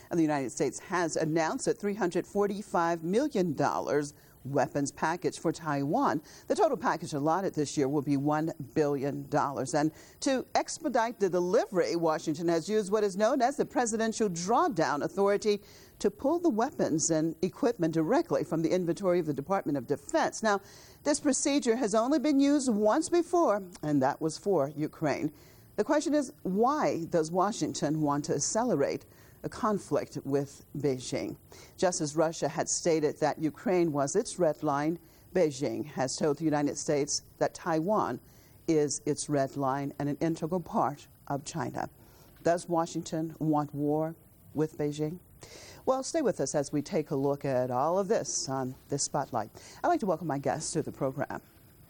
And the United States has announced a $345 million weapons package for Taiwan. The total package allotted this year will be $1 billion. And to expedite the delivery, Washington has used what is known as the Presidential Drawdown Authority to pull the weapons and equipment directly from the inventory of the Department of Defense. Now, this procedure has only been used once before, and that was for Ukraine. The question is, why does Washington want to accelerate a conflict with Beijing? Just as Russia had stated that Ukraine was its red line, Beijing has told the United States that Taiwan is its red line and an integral part of China. Does Washington want war with Beijing? Well, stay with us as we take a look at all of this on this Spotlight. I'd like to welcome my guests to the program.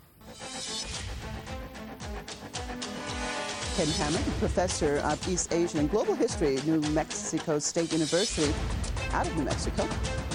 Ken Hammond, professor of East Asian and Global History at New Mexico State University out of New Mexico.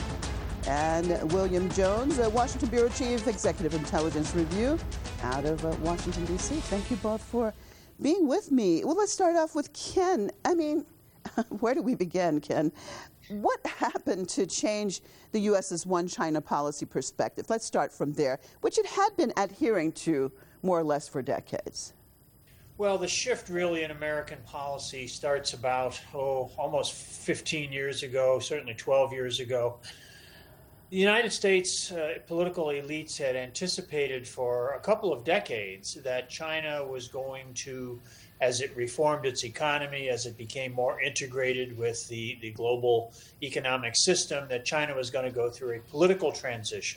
And William Jones, Washington Bureau Chief, Executive Intelligence Review out of Washington, D.C. Thank you both for being with me. Well, let's start off with Ken. Where do we begin, Ken? What happened to change the U.S.'s one China policy perspective? Let's start from there, which it had been adhering to more or less for decades. Well, the shift really in American policy starts about, almost 15 years ago, certainly 12 years ago. The United States political elites had anticipated for a couple of decades that China was going to, as it reformed its economy, as it became more integrated with the global economic system, that China was going to go through a political transition,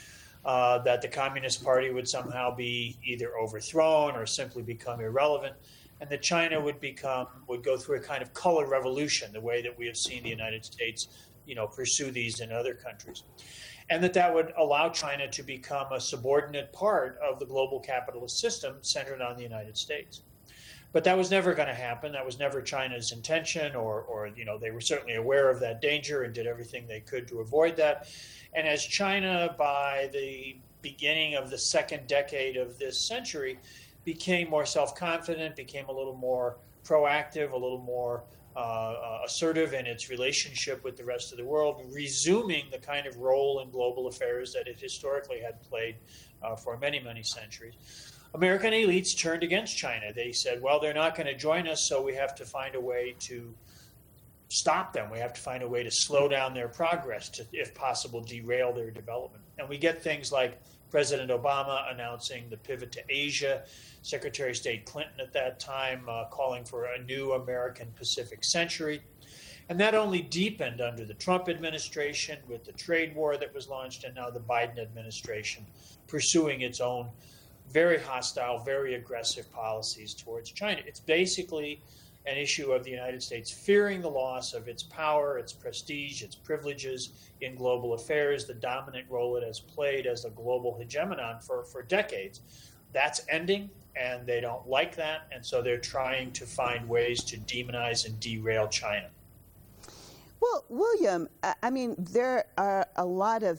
that the Communist Party would somehow be either overthrown or simply become irrelevant, and that China would go through a kind of color revolution, the way that we have seen the United States, pursue these in other countries. And that would allow China to become a subordinate part of the global capitalist system centered on the United States. But that was never going to happen. That was never China's intention, or they were certainly aware of that danger and did everything they could to avoid that. And as China, by the beginning of the second decade of this century, became more self-confident, became a little more proactive, a little more assertive in its relationship with the rest of the world, resuming the kind of role in global affairs that it historically had played for many, many centuries. American elites turned against China. They said, well, they're not going to join us, so we have to find a way to stop them. We have to find a way to slow down their progress, to, if possible, derail their development. And we get things like President Obama announcing the pivot to Asia, Secretary of State Clinton at that time calling for a new American Pacific century. And that only deepened under the Trump administration with the trade war that was launched, and now the Biden administration pursuing its own very hostile, very aggressive policies towards China. It's basically an issue of the United States fearing the loss of its power, its prestige, its privileges in global affairs, the dominant role it has played as a global hegemon for decades. That's ending, and they don't like that, and so they're trying to find ways to demonize and derail China. Well, William, there are a lot of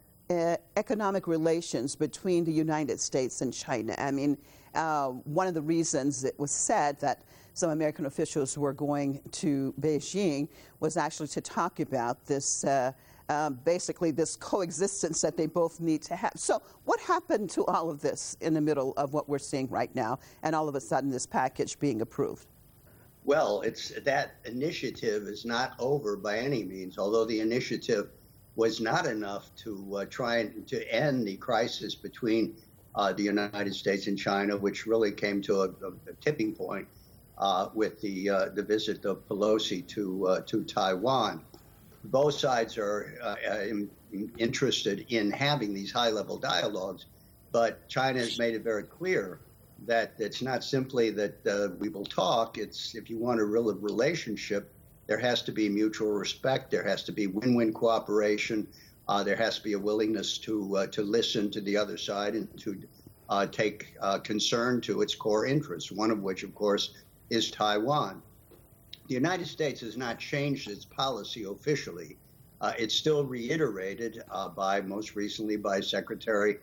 economic relations between the United States and China. One of the reasons it was said that some American officials were going to Beijing was actually to talk about this, basically this coexistence that they both need to have. So what happened to all of this in the middle of what we're seeing right now, and all of a sudden this package being approved? Well, that initiative is not over by any means, although the initiative was not enough to try to end the crisis between the United States and China, which really came to a tipping point with the visit of Pelosi to Taiwan. Both sides are interested in having these high-level dialogues, but China has made it very clear that it's not simply that we will talk. It's, if you want a real relationship, there has to be mutual respect. There has to be win-win cooperation. There has to be a willingness to listen to the other side and to take concern to its core interests, one of which, of course, is Taiwan. The United States has not changed its policy officially. It's still reiterated most recently by Secretary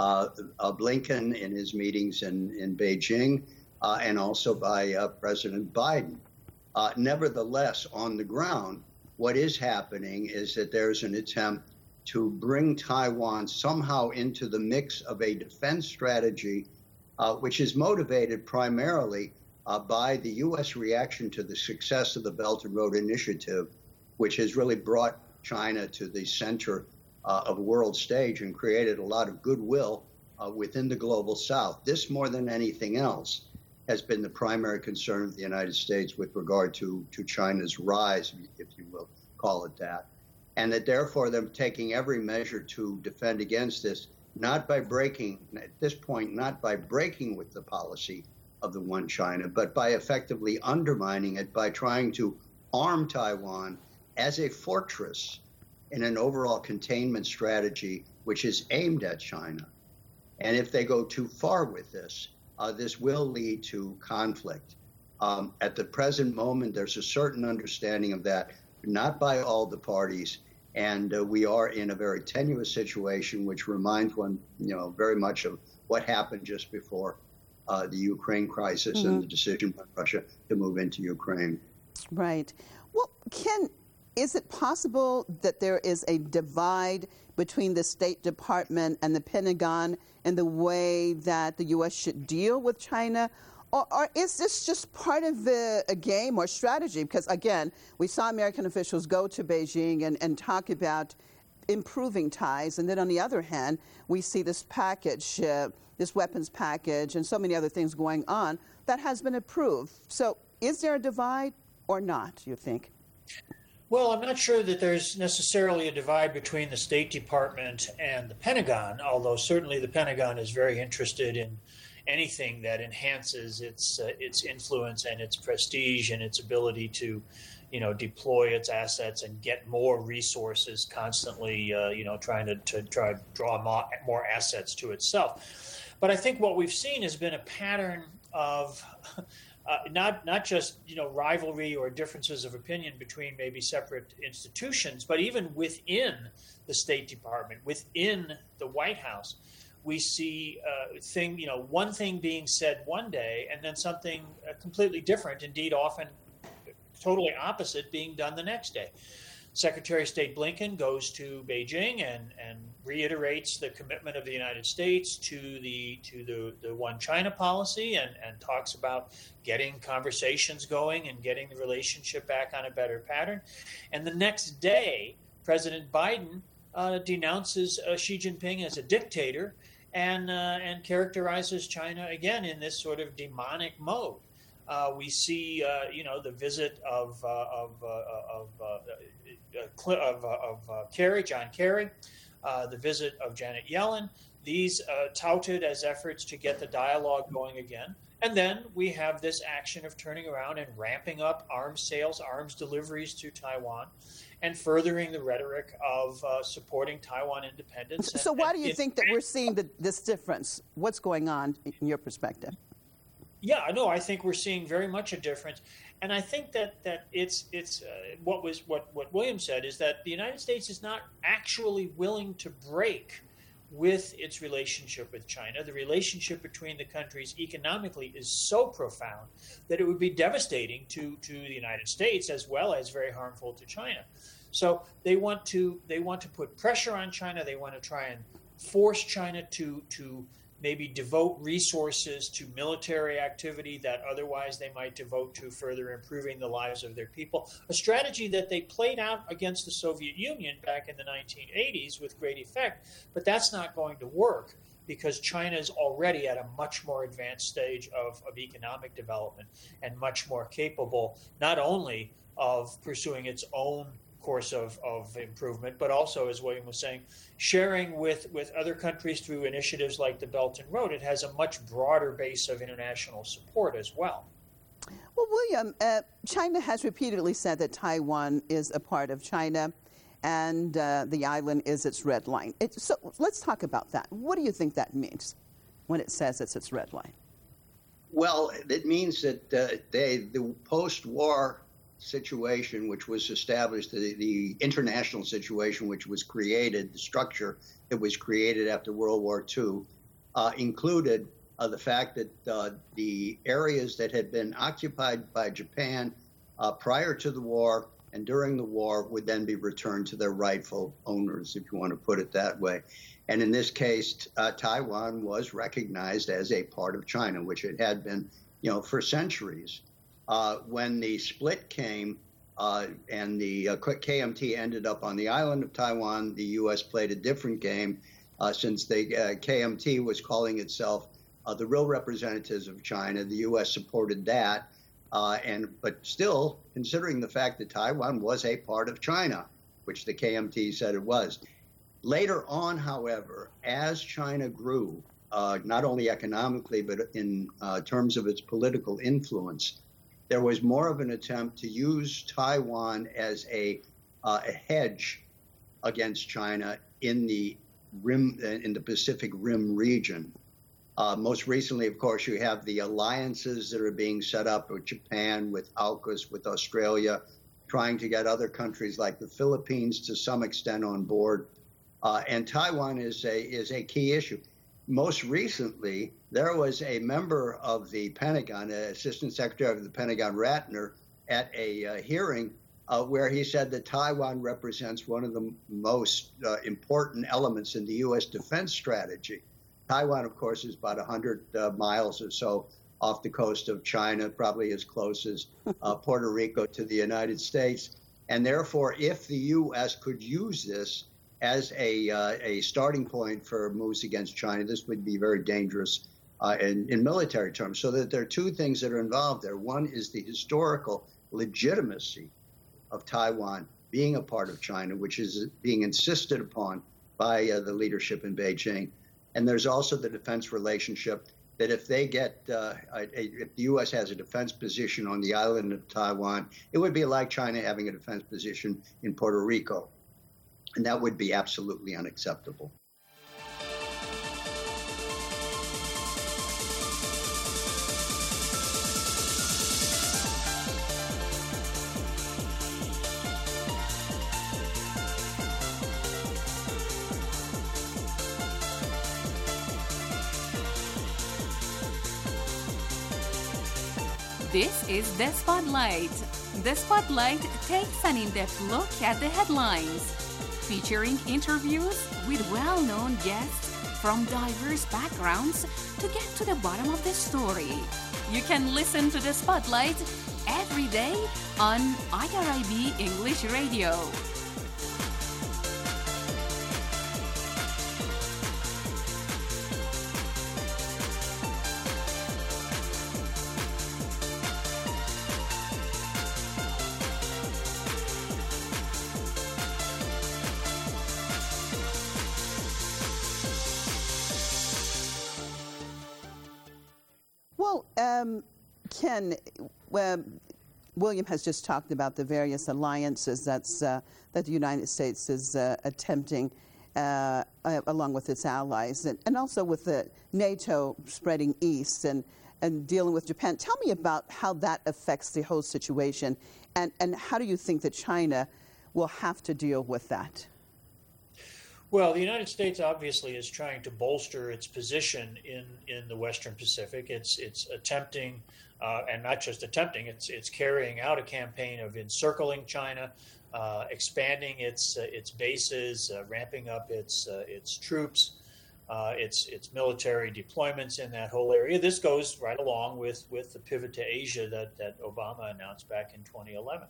Blinken in his meetings in Beijing, and also by President Biden. Nevertheless, on the ground, what is happening is that there's an attempt to bring Taiwan somehow into the mix of a defense strategy, which is motivated primarily by the U.S. reaction to the success of the Belt and Road Initiative, which has really brought China to the center of world stage and created a lot of goodwill within the global South. This, more than anything else, has been the primary concern of the United States with regard to China's rise, if you will call it that. And that therefore they're taking every measure to defend against this, not by breaking, at this point, not by breaking with the policy of the One China, but by effectively undermining it by trying to arm Taiwan as a fortress in an overall containment strategy which is aimed at China. And if they go too far with this, this will lead to conflict. At the present moment, there's a certain understanding of that, not by all the parties. And we are in a very tenuous situation, which reminds one, very much of what happened just before the Ukraine crisis and the decision by Russia to move into Ukraine. Right. Well, Ken, is it possible that there is a divide between the State Department and the Pentagon in the way that the U.S. should deal with China? Or is this just part of a game or strategy? Because, again, we saw American officials go to Beijing and talk about improving ties. And then, on the other hand, we see this package, this weapons package, and so many other things going on that has been approved. So is there a divide or not, you think? Well, I'm not sure that there's necessarily a divide between the State Department and the Pentagon, although certainly the Pentagon is very interested in anything that enhances its influence and its prestige and its ability to, deploy its assets and get more resources constantly, trying to draw more assets to itself. But I think what we've seen has been a pattern of not just rivalry or differences of opinion between maybe separate institutions, but even within the State Department, within the White House. We see one thing being said one day and then something completely different, indeed often totally opposite, being done the next day. Secretary of State Blinken goes to Beijing and reiterates the commitment of the United States to the One China policy and talks about getting conversations going and getting the relationship back on a better pattern. And the next day, President Biden denounces Xi Jinping as a dictator and characterizes China again in this sort of demonic mode. We see, the visit of John Kerry, the visit of Janet Yellen. These touted as efforts to get the dialogue going again. And then we have this action of turning around and ramping up arms sales, arms deliveries to Taiwan, and furthering the rhetoric of supporting Taiwan independence. So why do you think that we're seeing this difference? What's going on in your perspective? Yeah, no, I think we're seeing very much a difference. And I think that it's what William said is that the United States is not actually willing to break with its relationship with China. The relationship between the countries economically is so profound that it would be devastating to the United States as well as very harmful to China. So they want to put pressure on China. They want to try and force China to maybe devote resources to military activity that otherwise they might devote to further improving the lives of their people, a strategy that they played out against the Soviet Union back in the 1980s with great effect. But that's not going to work because China is already at a much more advanced stage of economic development and much more capable not only of pursuing its own course of improvement, but also, as William was saying, sharing with other countries through initiatives like the Belt and Road. It has a much broader base of international support as well. Well, William, China has repeatedly said that Taiwan is a part of China and the island is its red line. So let's talk about that. What do you think that means when it says it's its red line? Well, it means that the post-war situation which was established, the international situation which was created, the structure that was created after World War II, included the fact that the areas that had been occupied by Japan prior to the war and during the war would then be returned to their rightful owners, if you want to put it that way. And in this case, Taiwan was recognized as a part of China, which it had been, for centuries. When the split came and the KMT ended up on the island of Taiwan, the U.S. played a different game since the KMT was calling itself the real representatives of China. The U.S. supported that. But still, considering the fact that Taiwan was a part of China, which the KMT said it was. Later on, however, as China grew, not only economically, but in terms of its political influence, there was more of an attempt to use Taiwan as a hedge against China in the Pacific Rim region. Most recently, of course, you have the alliances that are being set up with Japan, with AUKUS, with Australia, trying to get other countries like the Philippines to some extent on board. And Taiwan is a key issue. Most recently, there was a member of the Pentagon, Assistant Secretary of the Pentagon, Ratner, at a hearing where he said that Taiwan represents one of the most important elements in the U.S. defense strategy. Taiwan, of course, is about 100 miles or so off the coast of China, probably as close as Puerto Rico to the United States. And therefore, if the U.S. could use this as a starting point for moves against China, this would be very dangerous in military terms. So that there are two things that are involved there. One is the historical legitimacy of Taiwan being a part of China, which is being insisted upon by the leadership in Beijing. And there's also the defense relationship that if they get, if the U.S. has a defense position on the island of Taiwan, it would be like China having a defense position in Puerto Rico. And that would be absolutely unacceptable. This is The Spotlight. The Spotlight takes an in-depth look at the headlines, featuring interviews with well-known guests from diverse backgrounds to get to the bottom of the story. You can listen to The Spotlight every day on IRIB English Radio. Ken, William has just talked about the various alliances that the United States is attempting along with its allies, and also with the NATO spreading east and dealing with Japan. Tell me about how that affects the whole situation, and how do you think that China will have to deal with that? Well, the United States obviously is trying to bolster its position in the Western Pacific. It's attempting, and not just attempting, it's carrying out a campaign of encircling China, expanding its bases, ramping up its troops, its military deployments in that whole area. This goes right along with the pivot to Asia that Obama announced back in 2011.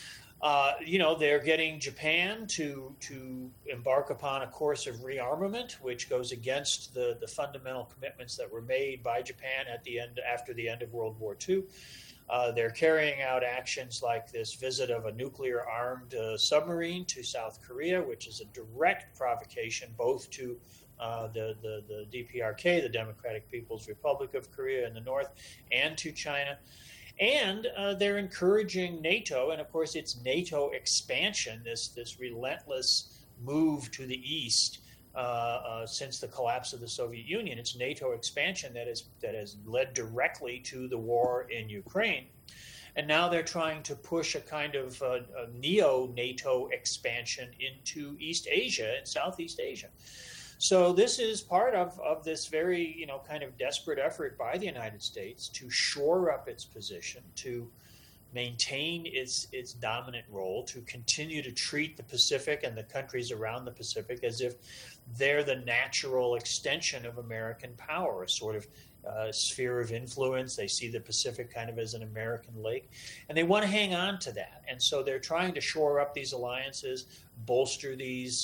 They're getting Japan to embark upon a course of rearmament, which goes against the fundamental commitments that were made by Japan after the end of World War II. They're carrying out actions like this visit of a nuclear-armed submarine to South Korea, which is a direct provocation both to the DPRK, the Democratic People's Republic of Korea in the north, and to China. And they're encouraging NATO, and of course it's NATO expansion, this relentless move to the east since the collapse of the Soviet Union. It's NATO expansion that has led directly to the war in Ukraine. And now they're trying to push a kind of a neo-NATO expansion into East Asia and Southeast Asia. So this is part of this very, kind of desperate effort by the United States to shore up its position, to maintain its dominant role, to continue to treat the Pacific and the countries around the Pacific as if they're the natural extension of American power, a sort of sphere of influence. They see the Pacific kind of as an American lake, and they want to hang on to that. And so they're trying to shore up these alliances, bolster these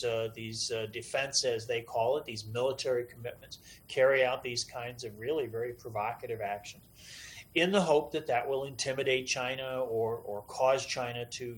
defense, as they call it, these military commitments, carry out these kinds of really very provocative actions, in the hope that that will intimidate China or cause China to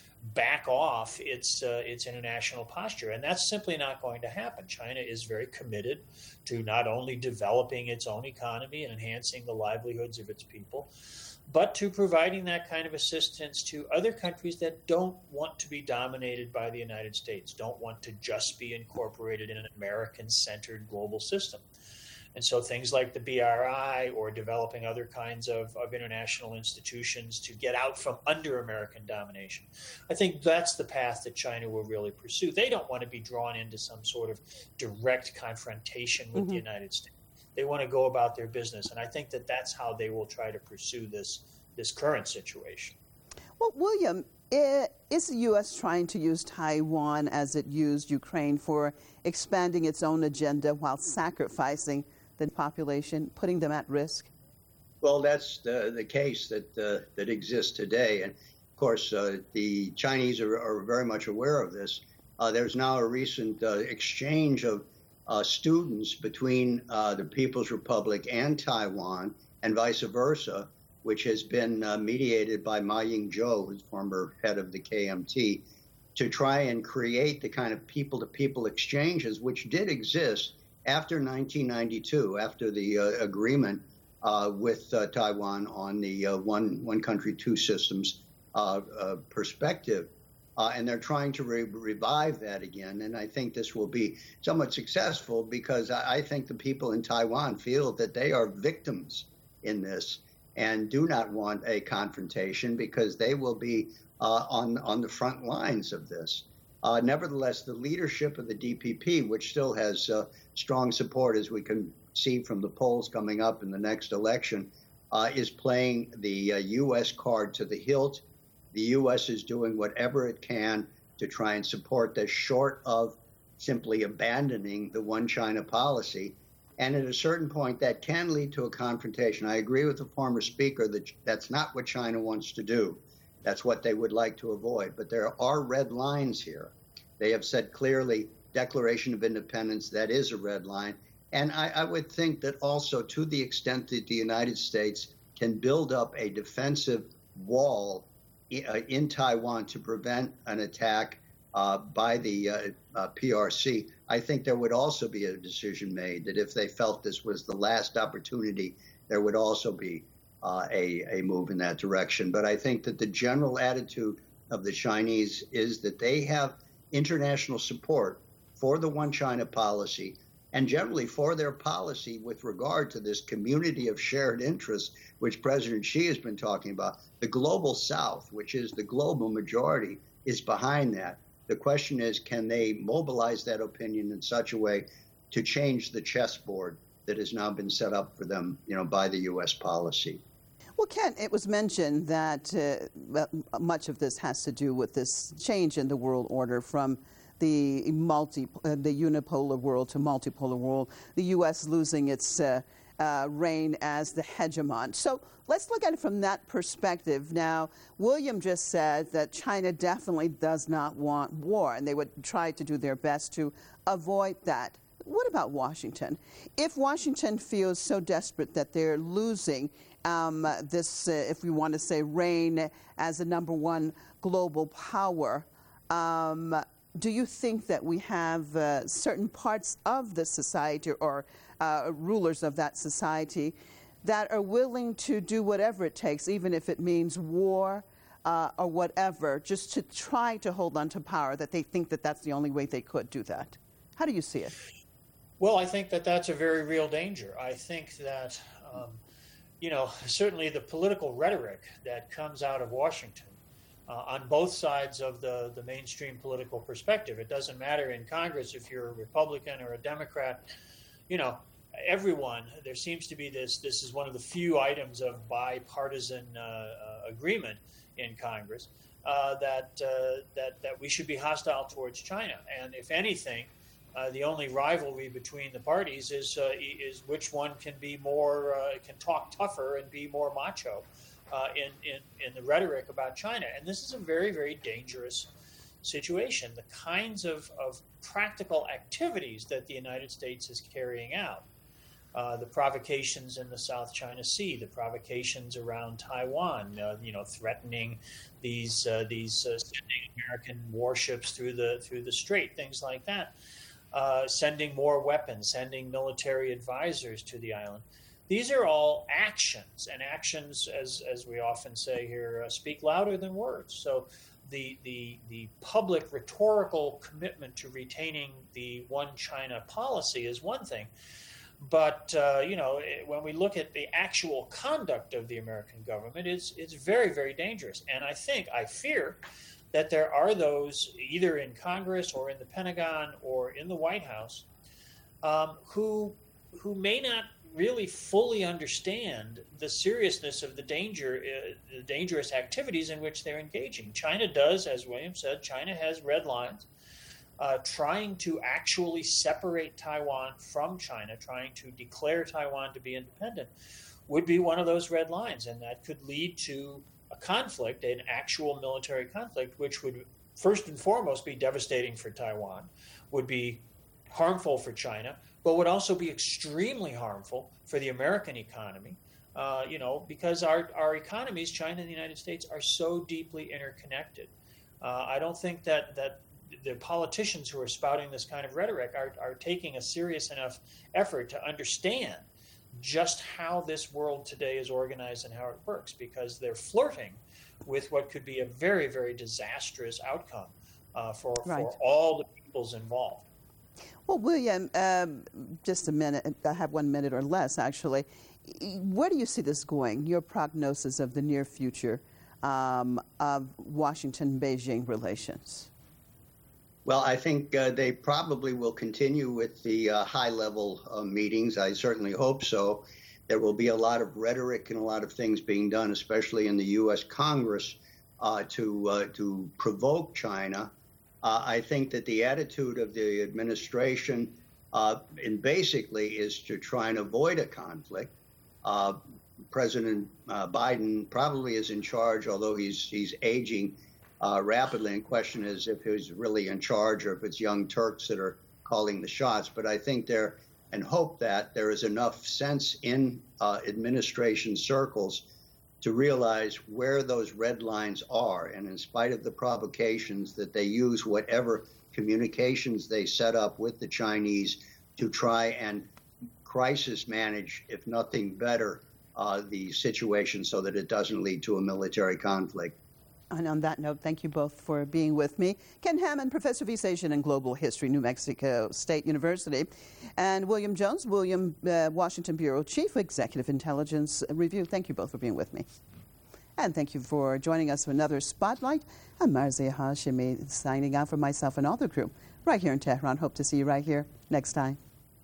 back off its international posture. And that's simply not going to happen. China is very committed to not only developing its own economy and enhancing the livelihoods of its people, but to providing that kind of assistance to other countries that don't want to be dominated by the United States, don't want to just be incorporated in an American-centered global system. And so things like the BRI or developing other kinds of international institutions to get out from under American domination, I think that's the path that China will really pursue. They don't want to be drawn into some sort of direct confrontation with the United States. They want to go about their business. And I think that that's how they will try to pursue this current situation. Well, William, is the U.S. trying to use Taiwan as it used Ukraine for expanding its own agenda while sacrificing the population, putting them at risk? Well, that's the case that exists today. And of course, the Chinese are very much aware of this. There's now a recent exchange of students between the People's Republic and Taiwan, and vice versa, which has been mediated by Ma Ying-jeou, who's former head of the KMT, to try and create the kind of people-to-people exchanges which did exist after 1992, after the agreement with Taiwan on the one country, two systems perspective. And they're trying to revive that again. And I think this will be somewhat successful because I think the people in Taiwan feel that they are victims in this and do not want a confrontation because they will be on the front lines of this. Nevertheless, the leadership of the DPP, which still has strong support, as we can see from the polls coming up in the next election, is playing the U.S. card to the hilt. The U.S. is doing whatever it can to try and support this, short of simply abandoning the one China policy. And at a certain point, that can lead to a confrontation. I agree with the former speaker that that's not what China wants to do. That's what they would like to avoid. But there are red lines here. They have said clearly, Declaration of Independence, that is a red line. And I would think that also, to the extent that the United States can build up a defensive wall in Taiwan to prevent an attack by the PRC, I think there would also be a decision made that if they felt this was the last opportunity, there would also be a move in that direction. But I think that the general attitude of the Chinese is that they have international support for the one China policy and generally for their policy with regard to this community of shared interests, which President Xi has been talking about. The global South, which is the global majority, is behind that. The question is, can they mobilize that opinion in such a way to change the chessboard that has now been set up for them, by the U.S. policy? Well, Ken, it was mentioned that much of this has to do with this change in the world order from the unipolar world to multipolar world, the U.S. losing its reign as the hegemon. So let's look at it from that perspective. Now, William just said that China definitely does not want war, and they would try to do their best to avoid that. What about Washington? If Washington feels so desperate that they're losing this, if we want to say, reign as the number one global power, do you think that we have certain parts of the society or rulers of that society that are willing to do whatever it takes, even if it means war or whatever, just to try to hold on to power, that they think that that's the only way they could do that? How do you see it? Well, I think that that's a very real danger. I think that, certainly the political rhetoric that comes out of Washington on both sides of the mainstream political perspective. It doesn't matter in Congress if you're a Republican or a Democrat. Everyone, there seems to be this is one of the few items of bipartisan agreement in Congress that we should be hostile towards China. And if anything, the only rivalry between the parties is which one can be more can talk tougher and be more macho in the rhetoric about China. And this is a very, very dangerous situation. The kinds of practical activities that the United States is carrying out, the provocations in the South China Sea, the provocations around Taiwan, threatening these sending American warships through the strait, things like that. Sending more weapons, sending military advisors to the island. These are all actions, and actions, as we often say here, speak louder than words. So the public rhetorical commitment to retaining the one China policy is one thing. But, when we look at the actual conduct of the American government, it's very, very dangerous. And I fear that there are those either in Congress or in the Pentagon or in the White House who may not really fully understand the seriousness of the dangerous activities in which they're engaging. China does, as William said, China has red lines. Trying to actually separate Taiwan from China, trying to declare Taiwan to be independent, would be one of those red lines, and that could lead to a conflict, an actual military conflict, which would first and foremost be devastating for Taiwan, would be harmful for China, but would also be extremely harmful for the American economy, because our economies, China and the United States, are so deeply interconnected. I don't think that the politicians who are spouting this kind of rhetoric are taking a serious enough effort to understand just how this world today is organized and how it works, because they're flirting with what could be a very, very disastrous outcome for all the peoples involved. Well, William, just a minute. I have 1 minute or less, actually. Where do you see this going, your prognosis of the near future of Washington-Beijing relations? Well, I think they probably will continue with the high-level meetings. I certainly hope so. There will be a lot of rhetoric and a lot of things being done, especially in the U.S. Congress, to provoke China. I think that the attitude of the administration basically is to try and avoid a conflict. President Biden probably is in charge, although he's aging rapidly, and question is if he's really in charge or if it's young Turks that are calling the shots. But I think and hope that there is enough sense in administration circles to realize where those red lines are, and in spite of the provocations, that they use whatever communications they set up with the Chinese to try and crisis manage, if nothing better, the situation so that it doesn't lead to a military conflict. And on that note, thank you both for being with me. Ken Hammond, Professor of East Asian and Global History, New Mexico State University, and William Jones, Washington Bureau Chief, Executive Intelligence Review. Thank you both for being with me. And thank you for joining us for another Spotlight. I'm Marzieh Hashemi, signing out for myself and all the crew right here in Tehran. Hope to see you right here next time.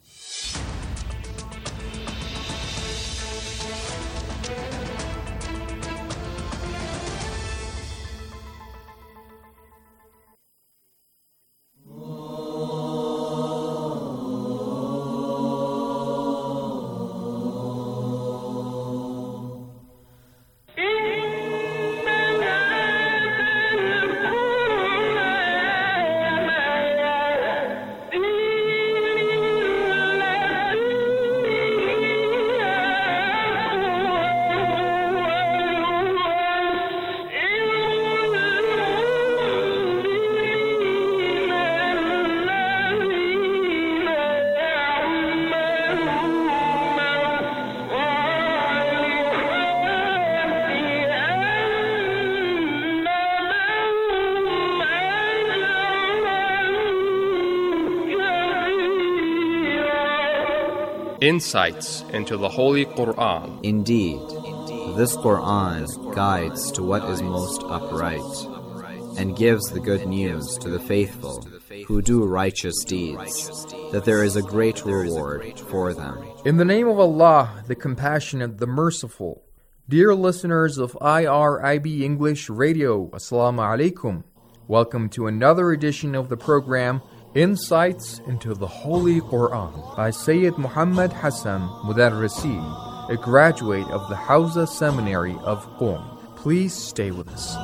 Insights into the Holy Quran. Indeed, this Quran guides to what is most upright, and gives the good news to the faithful who do righteous deeds, that there is a great reward for them. In the name of Allah, the Compassionate, the Merciful, Dear listeners of IRIB English Radio, Assalamu alaikum. Welcome to another edition of the program, Insights into the Holy Quran, by Sayyid Muhammad Hassan Mudarrisi, a graduate of the Hawza Seminary of Qom. Please stay with us.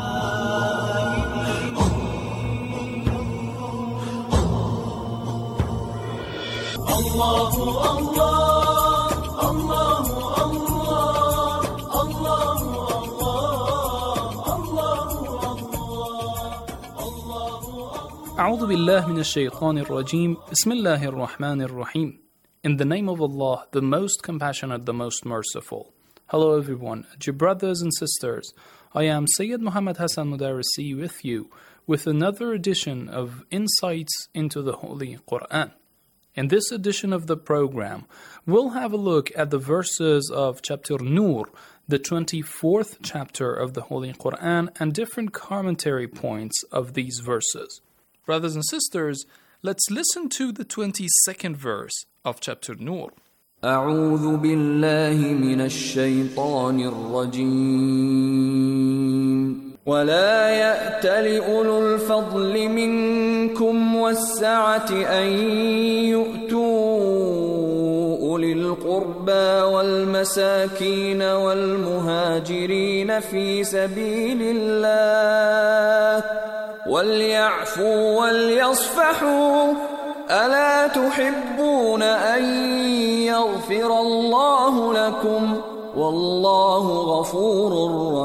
أعوذ بالله من الشيطان الرجيم بسم الله الرحمن الرحيم. In the name of Allah, the most compassionate, the most merciful. Hello everyone, dear brothers and sisters. I am Sayyid Muhammad Hassan Mudarrisi with you with another edition of Insights into the Holy Quran. In this edition of the program, we'll have a look at the verses of chapter Nur, the 24th chapter of the Holy Quran, and different commentary points of these verses. Brothers and sisters, let's listen to the 22nd verse of chapter Nur. أعوذ بالله من الشيطان الرجيم ولا يأتل أولو الفضل منكم والسعة أن يؤتوا أولي القربى والمساكين والمهاجرين في سبيل الله وليعفوا وليصفحوا ألا تحبون أن يغفر الله لكم والله غفور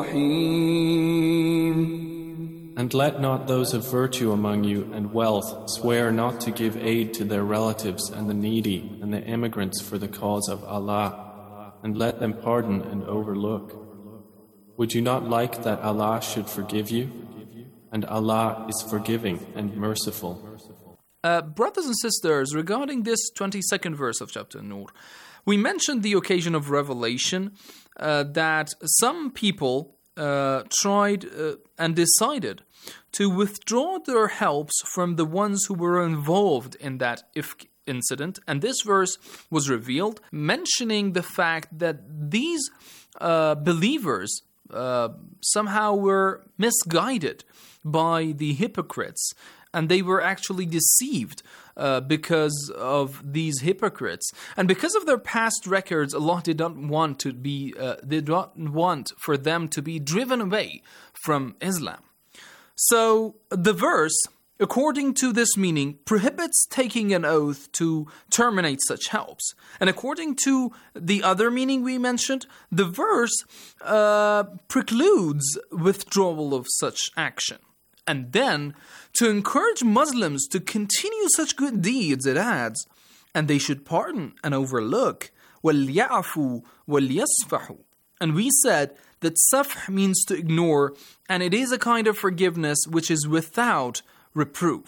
رحيم. And let not those of virtue among you and wealth swear not to give aid to their relatives and the needy and the immigrants for the cause of Allah, and let them pardon and overlook. Would you not like that Allah should forgive you? And Allah is forgiving and merciful. Brothers and sisters, regarding this 22nd verse of chapter Nur, we mentioned the occasion of revelation that some people tried and decided to withdraw their helps from the ones who were involved in that ifk incident. And this verse was revealed, mentioning the fact that these believers somehow were misguided by the hypocrites, and they were actually deceived because of these hypocrites, and because of their past records. Allah did not want for them to be driven away from Islam. So the verse, according to this meaning, prohibits taking an oath to terminate such helps. And according to the other meaning we mentioned, the verse precludes withdrawal of such action. And then, to encourage Muslims to continue such good deeds, it adds, and they should pardon and overlook. وَلْيَعْفُوا وَلْيَصْفَحُوا. And we said that safh means to ignore, and it is a kind of forgiveness which is without reproof.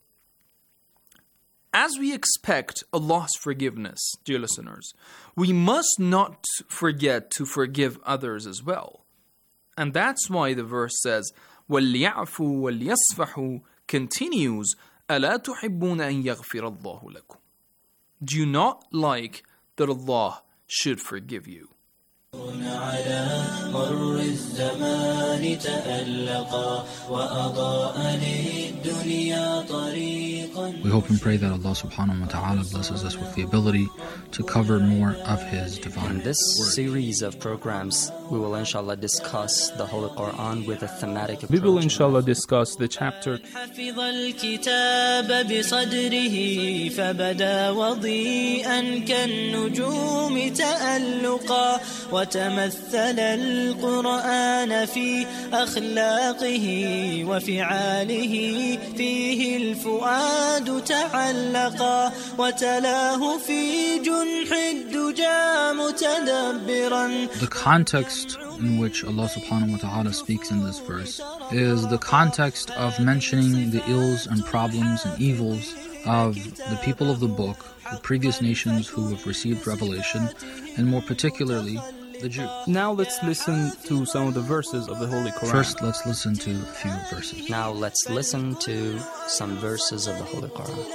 As we expect Allah's forgiveness, dear listeners, we must not forget to forgive others as well. And that's why the verse says, وَلْيَعْفُوا وَلْيَصْفَحُوا continues, أَلَا تُحِبُّونَ أَن يَغْفِرَ اللَّهُ لَكُمْ. Do you not like that Allah should forgive you? على مر الزمان تألقا وأضاء للدنيا طريقا. We hope and pray that Allah subhanahu wa ta'ala blesses us with the ability to cover more of His divine In this word. series of programs, we will inshallah discuss the Holy Quran with a thematic approach. We will inshallah discuss the chapter. حفظ الكتاب بصدره فبدا وضيئا كالنجوم تألقا وتمثل القرآن في أخلاقه وفعاله فيه الفؤاد تعلقا وتلاه في جنح الدجى متدبرا. The context in which Allah subhanahu wa ta'ala speaks in this verse is the context of mentioning the ills and problems and evils of the people of the book, the previous nations who have received revelation, and more particularly the Jews. Now let's listen to some of the verses of the Holy Quran. First, let's listen to a few verses. Now let's listen to some verses of the Holy Quran.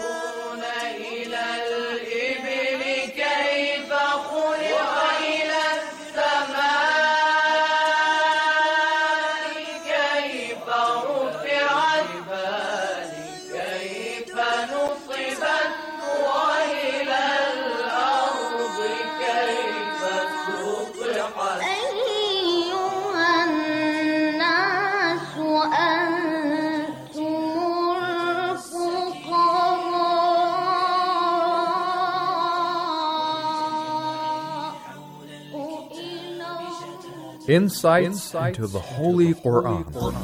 السماء Insights into the Holy Quran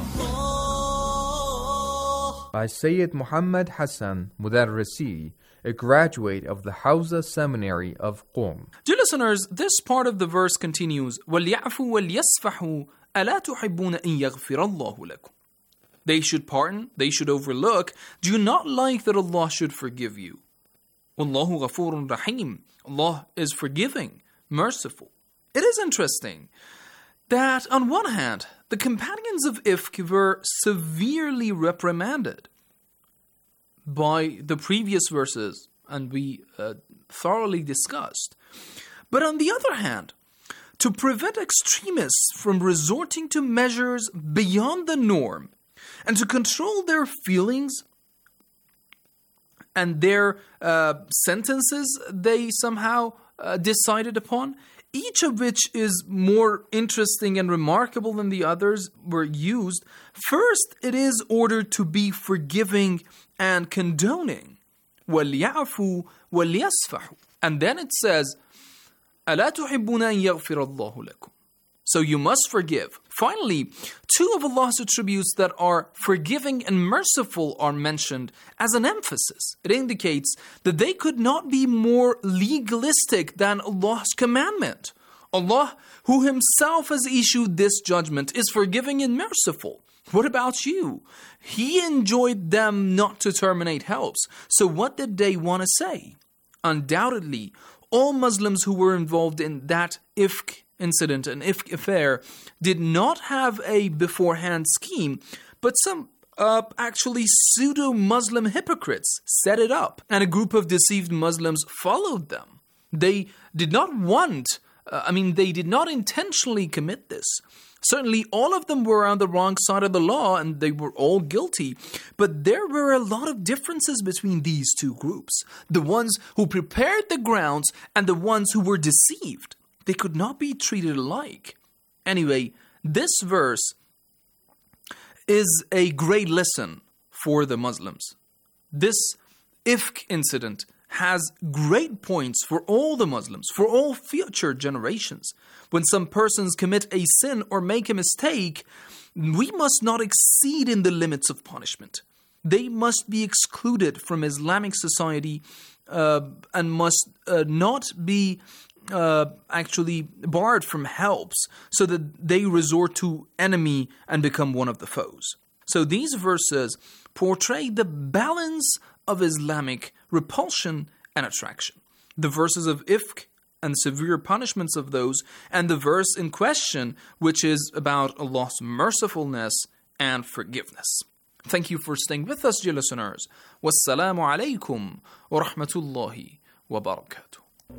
by Sayyid Muhammad Hassan Mudarrisi, a graduate of the Hawza Seminary of Qom. Dear listeners, this part of the verse continues, وَلْيَعْفُوا وَلْيَصْفَحُوا أَلَا تُحِبُّونَ أَن يَغْفِرَ اللَّهُ لَكُمْ. They should pardon, they should overlook. Do you not like that Allah should forgive you? وَاللَّهُ غَفُورٌ رَحِيمٌ. Allah is forgiving, merciful. It is interesting that on one hand, the companions of Ifk were severely reprimanded by the previous verses, and we thoroughly discussed. But on the other hand, to prevent extremists from resorting to measures beyond the norm and to control their feelings and their sentences they somehow decided upon, each of which is more interesting and remarkable than the others, were used. First, it is ordered to be forgiving and condoning. وَلْيَعْفُوا وَلْيَصْفَحُوا. And then it says, أَلَا تُحِبُّونَ أَن يَغْفِرَ اللَّهُ لَكُمْ. So you must forgive. Finally, two of Allah's attributes that are forgiving and merciful are mentioned as an emphasis. It indicates that they could not be more legalistic than Allah's commandment. Allah, who Himself has issued this judgment, is forgiving and merciful. What about you? He enjoined them not to terminate helps. So what did they want to say? Undoubtedly, all Muslims who were involved in that Ifk incident, an Ifk affair, did not have a beforehand scheme, but some actually pseudo-Muslim hypocrites set it up, and a group of deceived Muslims followed them. They did not they did not intentionally commit this. Certainly all of them were on the wrong side of the law and they were all guilty, but there were a lot of differences between these two groups. The ones who prepared the grounds and the ones who were deceived. They could not be treated alike. Anyway, this verse is a great lesson for the Muslims. This Ifk incident has great points for all the Muslims, for all future generations. When some persons commit a sin or make a mistake, we must not exceed in the limits of punishment. They must be excluded from Islamic society and must not be actually barred from helps so that they resort to enemy and become one of the foes. So these verses portray the balance of Islamic repulsion and attraction. The verses of Ifk and severe punishments of those, and the verse in question, which is about Allah's mercifulness and forgiveness. Thank you for staying with us, dear listeners. Wassalamu alaikum wa rahmatullahi wa barakatuh.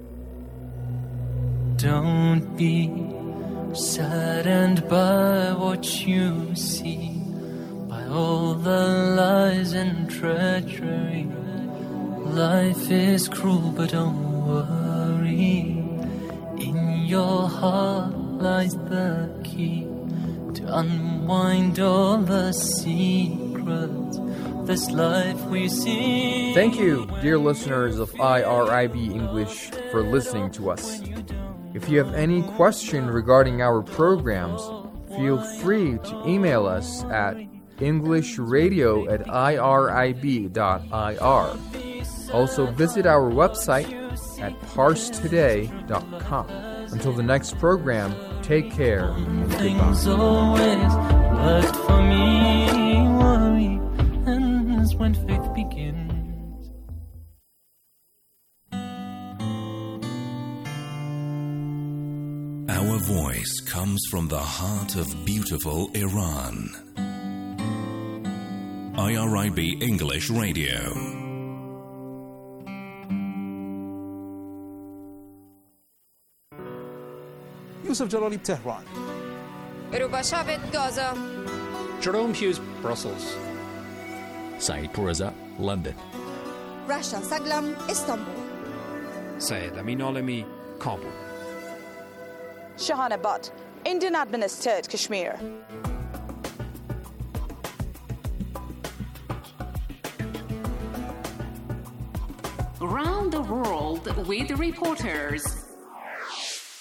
Don't be saddened by what you see, by all the lies and treachery. Life is cruel, but don't worry. In your heart lies the key to unwind all the secrets of this life we see. Thank you, dear listeners of IRIB English, for listening to us. If you have any question regarding our programs, feel free to email us at englishradio@irib.ir. Also visit our website at parstoday.com. Until the next program, take care and Things goodbye. always worked for me. Worry ends when faith begins. Our voice comes from the heart of beautiful Iran. IRIB English Radio. Yusuf Jalali, Tehran. Erubashavet, Gaza. Jerome Hughes, Brussels. Saeed Pourreza, London. Rasha Saglam, Istanbul. Syed Amin Alami, Kabul. Shahana Butt, Indian administered Kashmir. Around the world with reporters.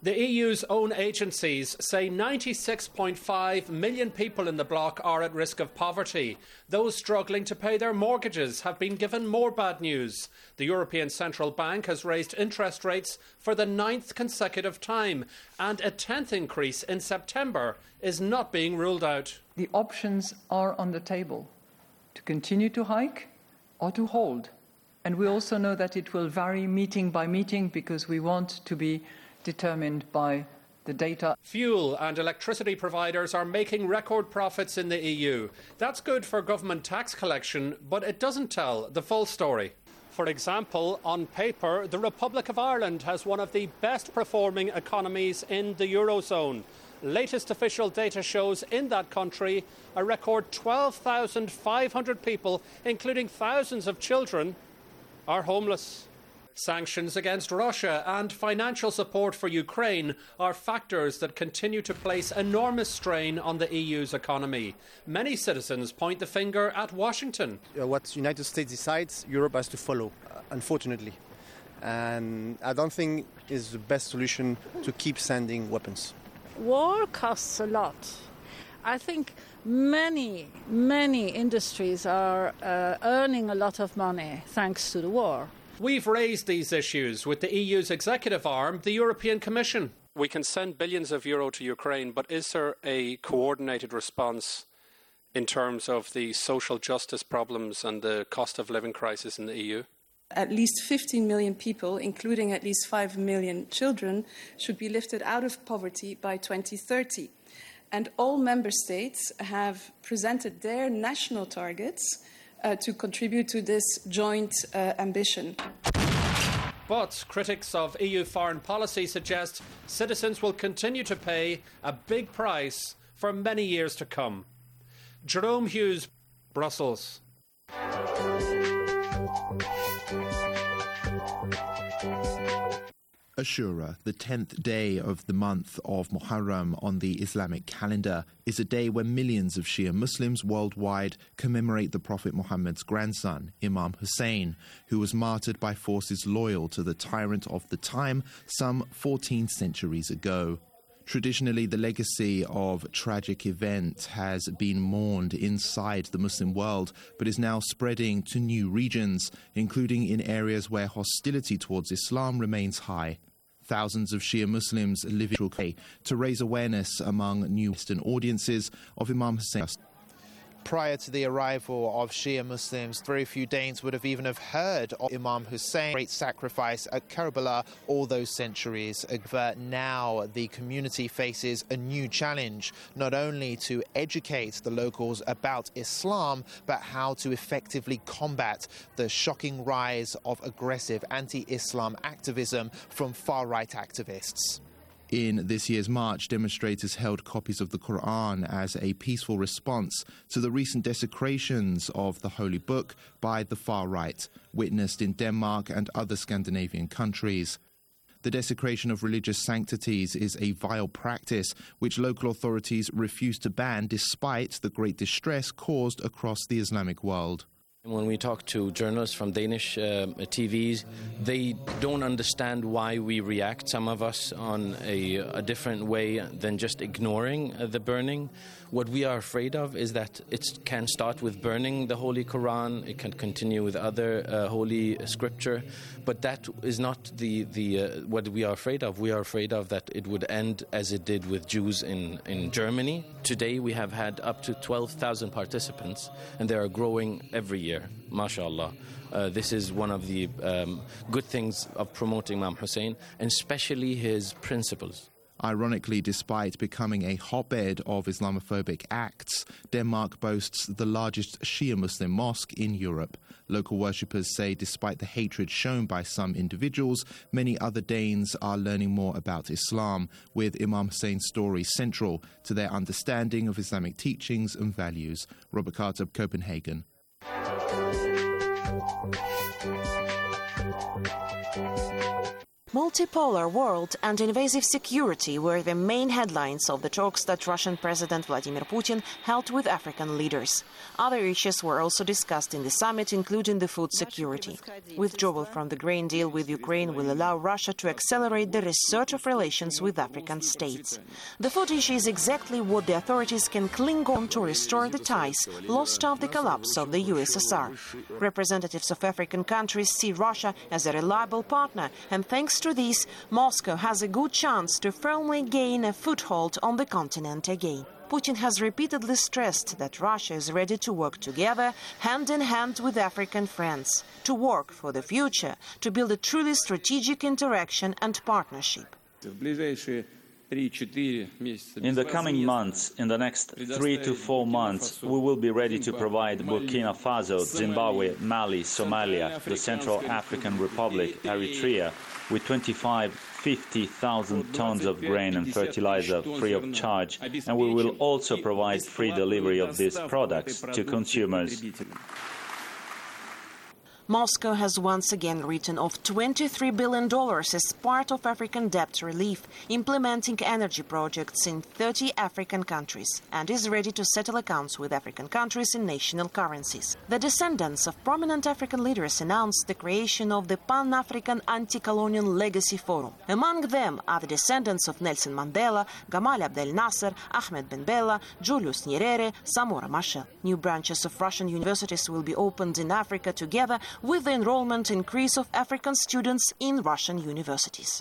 The EU's own agencies say 96.5 million people in the bloc are at risk of poverty. Those struggling to pay their mortgages have been given more bad news. The European Central Bank has raised interest rates for the 9th consecutive time, and a 10th increase in September is not being ruled out. The options are on the table: to continue to hike or to hold. And we also know that it will vary meeting by meeting because we want to be determined by the data. Fuel and electricity providers are making record profits in the EU. That's good for government tax collection, but it doesn't tell the full story. For example, on paper, the Republic of Ireland has one of the best performing economies in the Eurozone. Latest official data shows in that country a record 12,500 people, including thousands of children, are homeless. Sanctions against Russia and financial support for Ukraine are factors that continue to place enormous strain on the EU's economy. Many citizens point the finger at Washington. What the United States decides, Europe has to follow, unfortunately. And I don't think it's the best solution to keep sending weapons. War costs a lot. I think many industries are earning a lot of money thanks to the war. We've raised these issues with the EU's executive arm, the European Commission. We can send billions of euro to Ukraine, but is there a coordinated response in terms of the social justice problems and the cost of living crisis in the EU? At least 15 million people, including at least 5 million children, should be lifted out of poverty by 2030. And all member states have presented their national targets to contribute to this joint ambition. But critics of EU foreign policy suggest citizens will continue to pay a big price for many years to come. Jerome Hughes, Brussels. Ashura, the 10th day of the month of Muharram on the Islamic calendar, is a day when millions of Shia Muslims worldwide commemorate the Prophet Muhammad's grandson, Imam Hussein, who was martyred by forces loyal to the tyrant of the time some 14 centuries ago. Traditionally, the legacy of tragic event has been mourned inside the Muslim world, but is now spreading to new regions, including in areas where hostility towards Islam remains high. Thousands of Shia Muslims live in to raise awareness among new Western audiences of Imam Hussein. Prior to the arrival of Shia Muslims, very few Danes would have even heard of Imam Hussein, great sacrifice at Karbala all those centuries ago. But now the community faces a new challenge, not only to educate the locals about Islam, but how to effectively combat the shocking rise of aggressive anti-Islam activism from far-right activists. In this year's march, demonstrators held copies of the Quran as a peaceful response to the recent desecrations of the Holy Book by the far right, witnessed in Denmark and other Scandinavian countries. The desecration of religious sanctities is a vile practice which local authorities refuse to ban despite the great distress caused across the Islamic world. When we talk to journalists from Danish TVs, they don't understand why we react, some of us, on a different way than just ignoring the burning. What we are afraid of is that it can start with burning the Holy Quran, it can continue with other holy scripture, but that is not what we are afraid of. We are afraid of that it would end as it did with Jews in Germany. Today we have had up to 12,000 participants, and they are growing every year, mashallah. This is one of the good things of promoting Imam Hussein, and especially his principles. Ironically, despite becoming a hotbed of Islamophobic acts, Denmark boasts the largest Shia Muslim mosque in Europe. Local worshippers say despite the hatred shown by some individuals, many other Danes are learning more about Islam, with Imam Hussein's story central to their understanding of Islamic teachings and values. Robert Carter, Copenhagen. Multipolar world and invasive security were the main headlines of the talks that Russian President Vladimir Putin held with African leaders. Other issues were also discussed in the summit, including the food security. Withdrawal from the grain deal with Ukraine will allow Russia to accelerate the research of relations with African states. The food issue is exactly what the authorities can cling on to restore the ties lost after the collapse of the USSR. Representatives of African countries see Russia as a reliable partner, and thanks to this, Moscow has a good chance to firmly gain a foothold on the continent again. Putin has repeatedly stressed that Russia is ready to work together, hand in hand with African friends, to work for the future, to build a truly strategic interaction and partnership. In the coming months, in the next 3 to 4 months, we will be ready to provide Burkina Faso, Zimbabwe, Mali, Somalia, the Central African Republic, Eritrea, with 50,000 tons of grain and fertilizer free of charge, and we will also provide free delivery of these products to consumers. Moscow has once again written off $23 billion as part of African debt relief, implementing energy projects in 30 African countries, and is ready to settle accounts with African countries in national currencies. The descendants of prominent African leaders announced the creation of the Pan-African Anti-Colonial Legacy Forum. Among them are the descendants of Nelson Mandela, Gamal Abdel Nasser, Ahmed Ben Bella, Julius Nyerere, Samora Machel. New branches of Russian universities will be opened in Africa together with the enrollment increase of African students in Russian universities.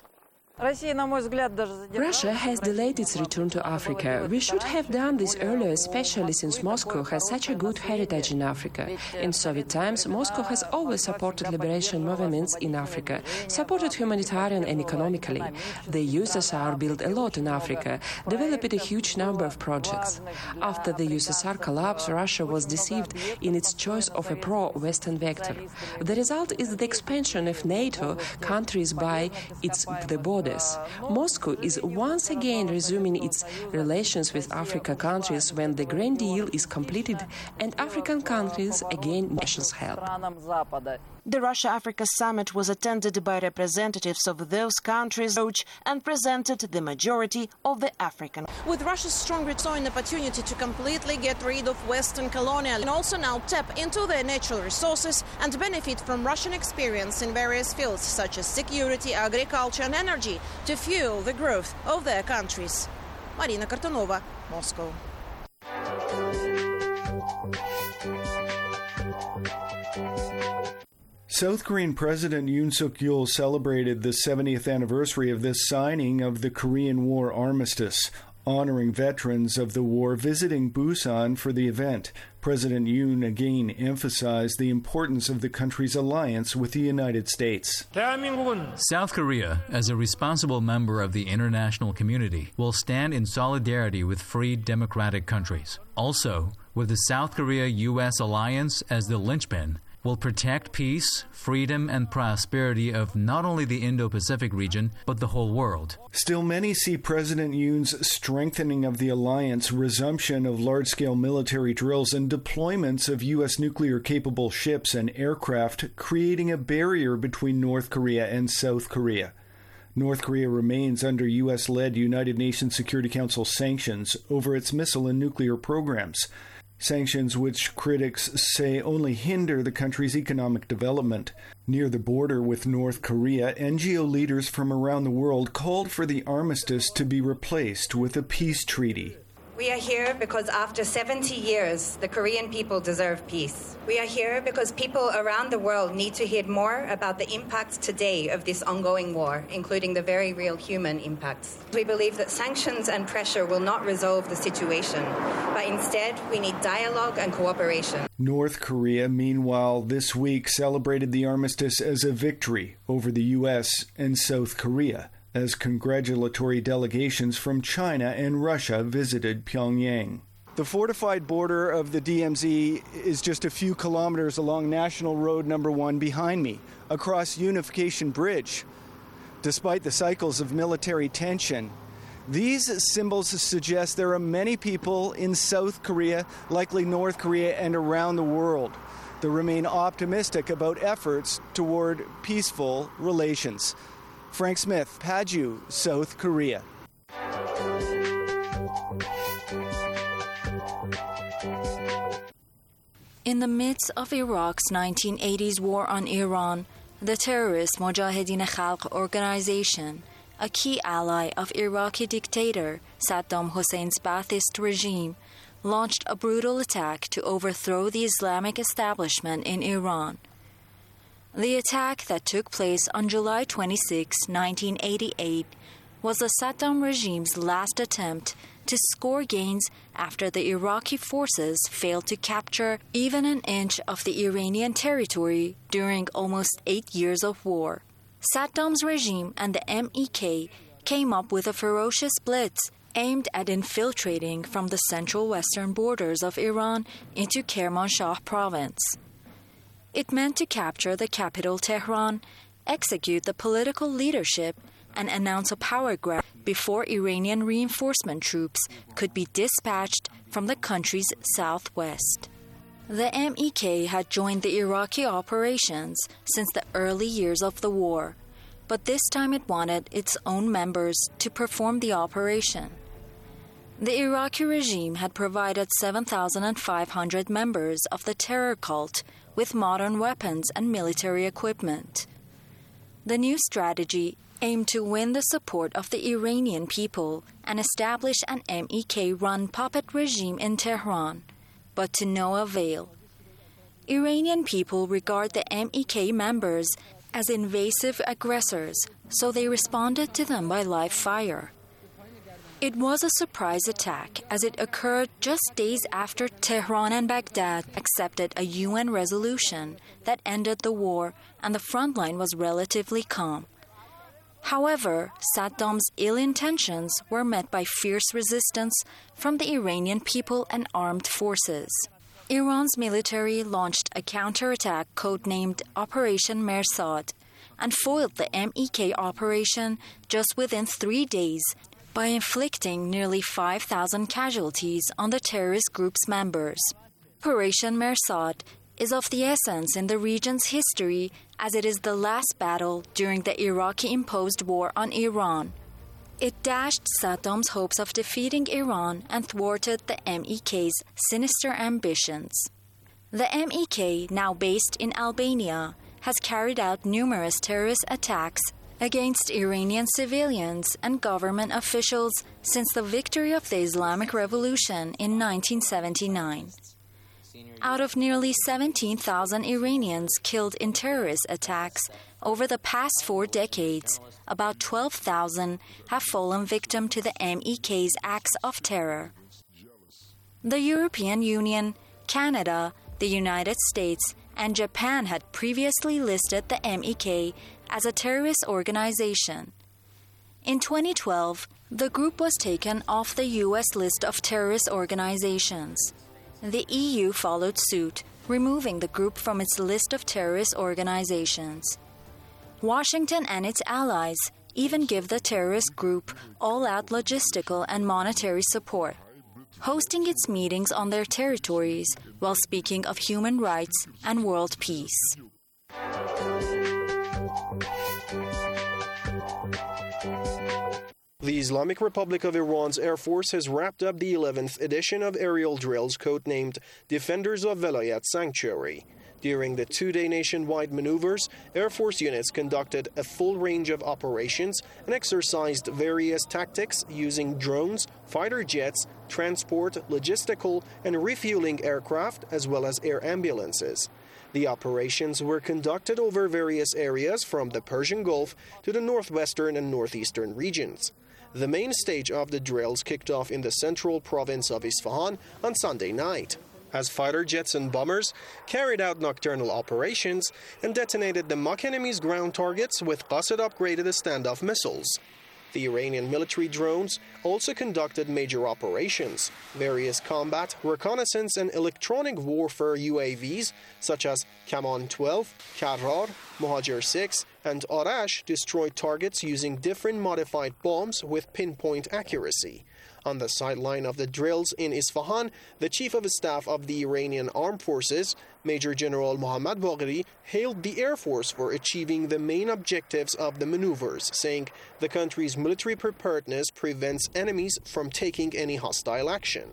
Russia has delayed its return to Africa. We should have done this earlier, especially since Moscow has such a good heritage in Africa. In Soviet times, Moscow has always supported liberation movements in Africa, supported humanitarian and economically. The USSR built a lot in Africa, developed a huge number of projects. After the USSR collapse, Russia was deceived in its choice of a pro-Western vector. The result is the expansion of NATO countries by the borders. Moscow is once again resuming its relations with African countries when the Grand Deal is completed and African countries again nations help. The Russia-Africa summit was attended by representatives of those countries and presented the majority of the African. With Russia's strong return, an opportunity to completely get rid of Western colonial and also now tap into their natural resources and benefit from Russian experience in various fields such as security, agriculture and energy to fuel the growth of their countries. Marina Kartanova, Moscow. South Korean President Yoon Suk-yeol celebrated the 70th anniversary of the signing of the Korean War Armistice, honoring veterans of the war visiting Busan for the event. President Yoon again emphasized the importance of the country's alliance with the United States. South Korea, as a responsible member of the international community, will stand in solidarity with free democratic countries. Also, with the South Korea-U.S. alliance as the linchpin, will protect peace, freedom, and prosperity of not only the Indo-Pacific region, but the whole world. Still, many see President Yoon's strengthening of the alliance, resumption of large-scale military drills, and deployments of U.S. nuclear-capable ships and aircraft creating a barrier between North Korea and South Korea. North Korea remains under U.S.-led United Nations Security Council sanctions over its missile and nuclear programs. Sanctions which critics say only hinder the country's economic development. Near the border with North Korea, NGO leaders from around the world called for the armistice to be replaced with a peace treaty. We are here because after 70 years, the Korean people deserve peace. We are here because people around the world need to hear more about the impacts today of this ongoing war, including the very real human impacts. We believe that sanctions and pressure will not resolve the situation, but instead we need dialogue and cooperation. North Korea, meanwhile, this week celebrated the armistice as a victory over the U.S. and South Korea, as congratulatory delegations from China and Russia visited Pyongyang. The fortified border of the DMZ is just a few kilometers along National Road No. 1 behind me, across Unification Bridge. Despite the cycles of military tension, these symbols suggest there are many people in South Korea, likely North Korea, and around the world that remain optimistic about efforts toward peaceful relations. Frank Smith, Paju, South Korea. In the midst of Iraq's 1980s war on Iran, the terrorist Mojahedin Khalq organization, a key ally of Iraqi dictator Saddam Hussein's Ba'athist regime, launched a brutal attack to overthrow the Islamic establishment in Iran. The attack that took place on July 26, 1988, was the Saddam regime's last attempt to score gains after the Iraqi forces failed to capture even an inch of the Iranian territory during almost 8 years of war. Saddam's regime and the MEK came up with a ferocious blitz aimed at infiltrating from the central western borders of Iran into Kermanshah province. It meant to capture the capital Tehran, execute the political leadership, and announce a power grab before Iranian reinforcement troops could be dispatched from the country's southwest. The MEK had joined the Iraqi operations since the early years of the war, but this time it wanted its own members to perform the operation. The Iraqi regime had provided 7,500 members of the terror cult with modern weapons and military equipment. The new strategy aimed to win the support of the Iranian people and establish an MEK-run puppet regime in Tehran, but to no avail. Iranian people regard the MEK members as invasive aggressors, so they responded to them by live fire. It was a surprise attack, as it occurred just days after Tehran and Baghdad accepted a UN resolution that ended the war and the front line was relatively calm. However, Saddam's ill intentions were met by fierce resistance from the Iranian people and armed forces. Iran's military launched a counterattack codenamed Operation Mersad and foiled the MEK operation just within 3 days by inflicting nearly 5,000 casualties on the terrorist group's members. Operation Mersad is of the essence in the region's history, as it is the last battle during the Iraqi-imposed war on Iran. It dashed Saddam's hopes of defeating Iran and thwarted the MEK's sinister ambitions. The MEK, now based in Albania, has carried out numerous terrorist attacks against Iranian civilians and government officials since the victory of the Islamic Revolution in 1979. Out of nearly 17,000 Iranians killed in terrorist attacks over the past 4 decades, about 12,000 have fallen victim to the MEK's acts of terror. The European Union, Canada, the United States, and Japan had previously listed the MEK as a terrorist organization. In 2012, the group was taken off the U.S. list of terrorist organizations. The EU followed suit, removing the group from its list of terrorist organizations. Washington and its allies even give the terrorist group all-out logistical and monetary support, hosting its meetings on their territories while speaking of human rights and world peace. The Islamic Republic of Iran's Air Force has wrapped up the 11th edition of aerial drills codenamed Defenders of Velayat Sanctuary. During the 2-day nationwide maneuvers, Air Force units conducted a full range of operations and exercised various tactics using drones, fighter jets, transport, logistical, and refueling aircraft, as well as air ambulances. The operations were conducted over various areas from the Persian Gulf to the northwestern and northeastern regions. The main stage of the drills kicked off in the central province of Isfahan on Sunday night, as fighter jets and bombers carried out nocturnal operations and detonated the mock enemy's ground targets with Qassad-upgraded standoff missiles. The Iranian military drones also conducted major operations. Various combat, reconnaissance, and electronic warfare UAVs, such as Kaman 12, Karrar, Mohajer 6, and Arash, destroyed targets using different modified bombs with pinpoint accuracy. On the sideline of the drills in Isfahan, the Chief of Staff of the Iranian Armed Forces, Major General Mohammad Bagheri, hailed the Air Force for achieving the main objectives of the maneuvers, saying the country's military preparedness prevents enemies from taking any hostile action.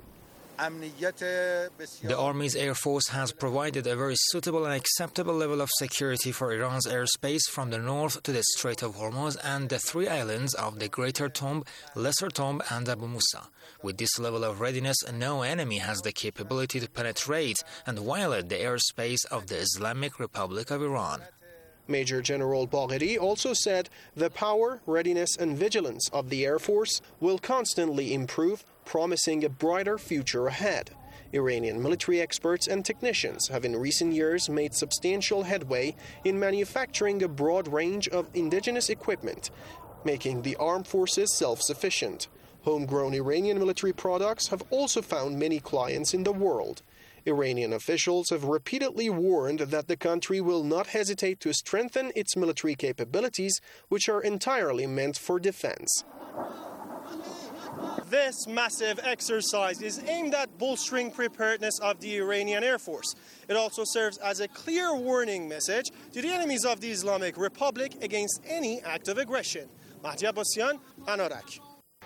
The Army's Air Force has provided a very suitable and acceptable level of security for Iran's airspace from the north to the Strait of Hormuz and the three islands of the Greater Tomb, Lesser Tomb and Abu Musa. With this level of readiness, no enemy has the capability to penetrate and violate the airspace of the Islamic Republic of Iran. Major General Bagheri also said the power, readiness and vigilance of the Air Force will constantly improve, promising a brighter future ahead. Iranian military experts and technicians have in recent years made substantial headway in manufacturing a broad range of indigenous equipment, making the armed forces self-sufficient. Homegrown Iranian military products have also found many clients in the world. Iranian officials have repeatedly warned that the country will not hesitate to strengthen its military capabilities, which are entirely meant for defense. This massive exercise is aimed at bolstering preparedness of the Iranian Air Force. It also serves as a clear warning message to the enemies of the Islamic Republic against any act of aggression. Mahdi Abbasian, Anorak.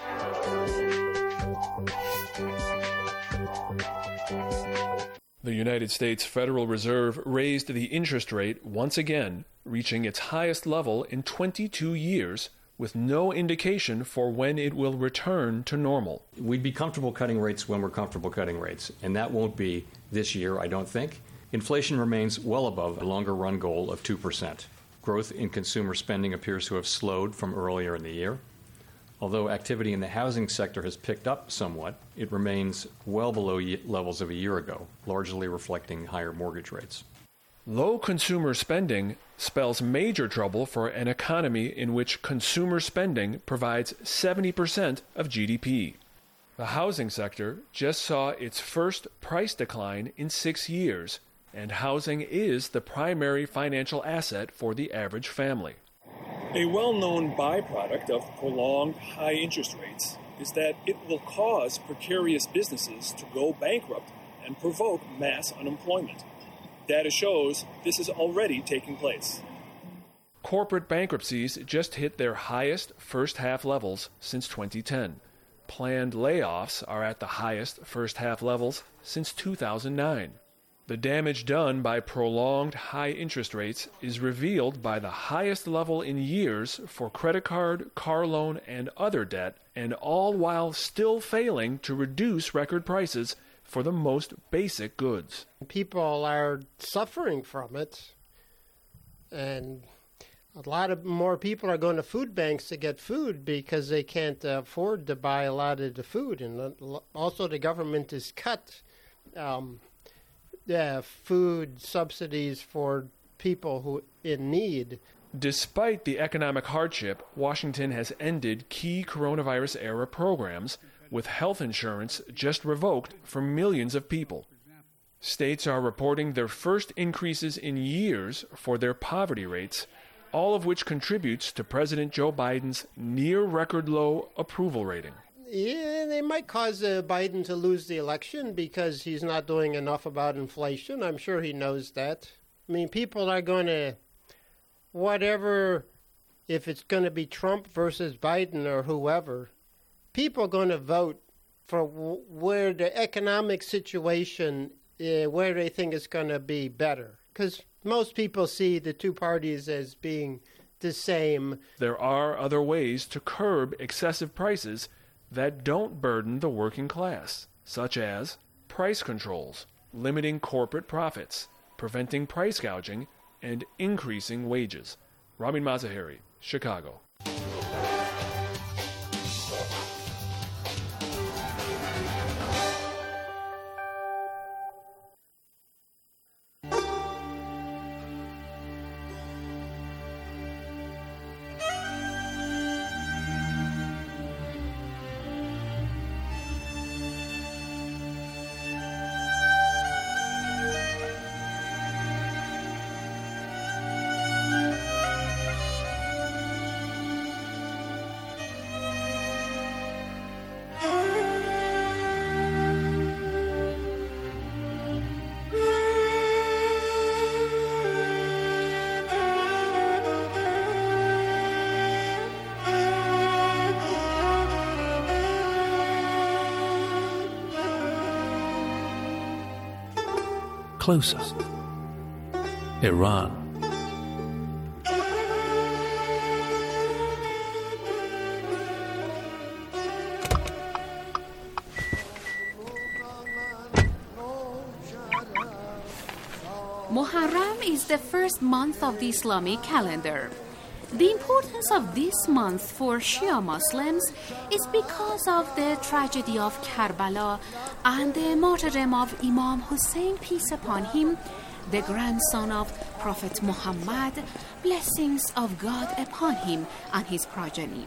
The United States Federal Reserve raised the interest rate once again, reaching its highest level in 22 years, with no indication for when it will return to normal. We'd be comfortable cutting rates when we're comfortable cutting rates, and that won't be this year, I don't think. Inflation remains well above a longer-run goal of 2%. Growth in consumer spending appears to have slowed from earlier in the year. Although activity in the housing sector has picked up somewhat, it remains well below levels of a year ago, largely reflecting higher mortgage rates. Low consumer spending spells major trouble for an economy in which consumer spending provides 70% of GDP. The housing sector just saw its first price decline in 6 years, and housing is the primary financial asset for the average family. A well-known byproduct of prolonged high interest rates is that it will cause precarious businesses to go bankrupt and provoke mass unemployment. Data shows this is already taking place. Corporate bankruptcies just hit their highest first-half levels since 2010. Planned layoffs are at the highest first-half levels since 2009. The damage done by prolonged high interest rates is revealed by the highest level in years for credit card, car loan, and other debt, and all while still failing to reduce record prices for the most basic goods. People are suffering from it, and a lot of more people are going to food banks to get food because they can't afford to buy a lot of the food, and also the government has cut food subsidies for people who in need. Despite the economic hardship, Washington has ended key coronavirus-era programs, with health insurance just revoked for millions of people. States are reporting their first increases in years for their poverty rates, all of which contributes to President Joe Biden's near-record low approval rating. Yeah, they might cause Biden to lose the election because he's not doing enough about inflation. I'm sure he knows that. I mean, people are going to, whatever, if it's going to be Trump versus Biden or whoever, people are going to vote for where the economic situation, where they think it's going to be better. Because most people see the two parties as being the same. There are other ways to curb excessive prices that don't burden the working class, such as price controls, limiting corporate profits, preventing price gouging, and increasing wages. Ramin Mazaheri, Chicago. closer. Iran. Muharram is the first month of the Islamic calendar. The importance of this month for Shia Muslims is because of the tragedy of Karbala and the martyrdom of Imam Hussein, peace upon him, the grandson of Prophet Muhammad, blessings of God upon him and his progeny.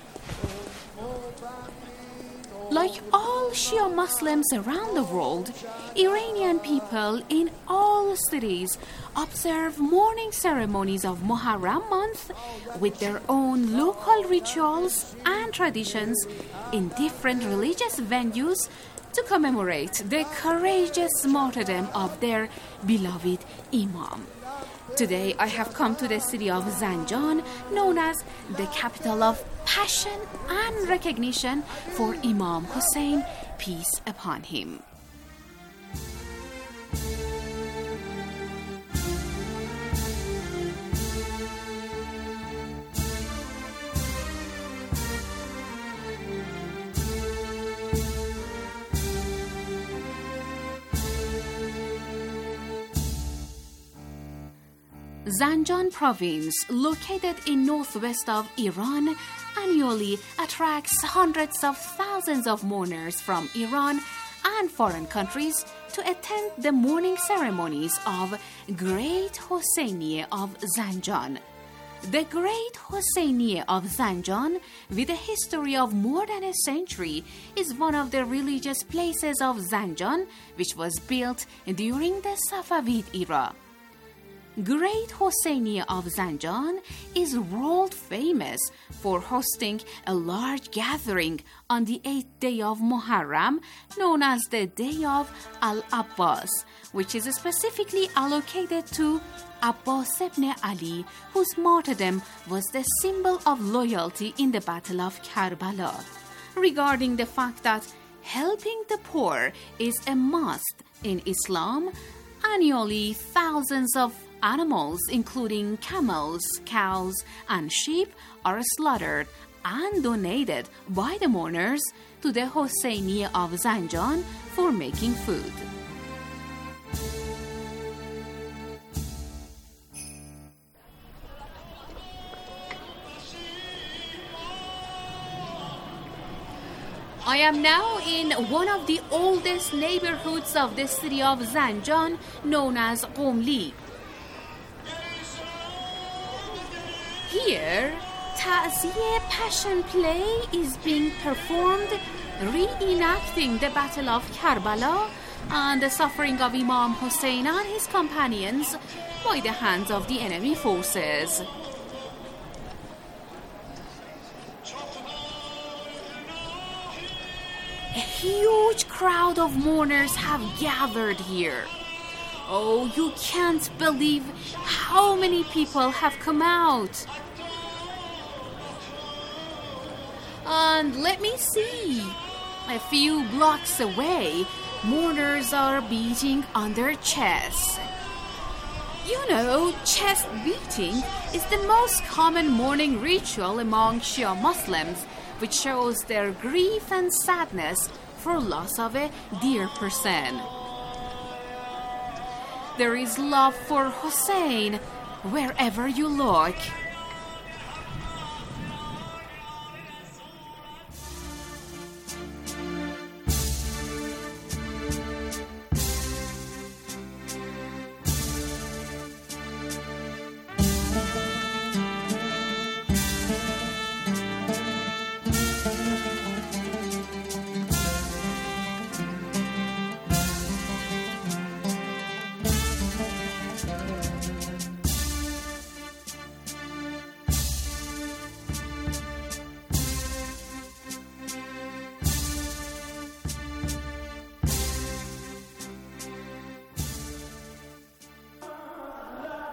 Like all Shia Muslims around the world, Iranian people in all cities observe mourning ceremonies of Muharram month with their own local rituals and traditions in different religious venues to commemorate the courageous martyrdom of their beloved Imam. Today I have come to the city of Zanjan, known as the capital of passion and recognition for Imam Hussein, peace upon him. Zanjan province, located in northwest of Iran, annually attracts hundreds of thousands of mourners from Iran and foreign countries to attend the mourning ceremonies of Great Hosseiniye of Zanjan. The Great Hosseiniye of Zanjan, with a history of more than a century, is one of the religious places of Zanjan, which was built during the Safavid era. Great Hosseiniye of Zanjan is world famous for hosting a large gathering on the 8th day of Muharram, known as the Day of Al-Abbas, which is specifically allocated to Abbas ibn Ali, whose martyrdom was the symbol of loyalty in the Battle of Karbala. Regarding the fact that helping the poor is a must in Islam, annually thousands of animals, including camels, cows, and sheep, are slaughtered and donated by the mourners to the Hosseiniye of Zanjan for making food. I am now in one of the oldest neighborhoods of the city of Zanjan, known as Qumli. Here, Ta'ziye Passion Play is being performed, reenacting the Battle of Karbala and the suffering of Imam Hussein and his companions by the hands of the enemy forces. A huge crowd of mourners have gathered here. Oh, you can't believe how many people have come out. And let me see. A few blocks away, mourners are beating on their chests. You know, chest beating is the most common mourning ritual among Shia Muslims, which shows their grief and sadness for loss of a dear person. There is love for Hussein wherever you look.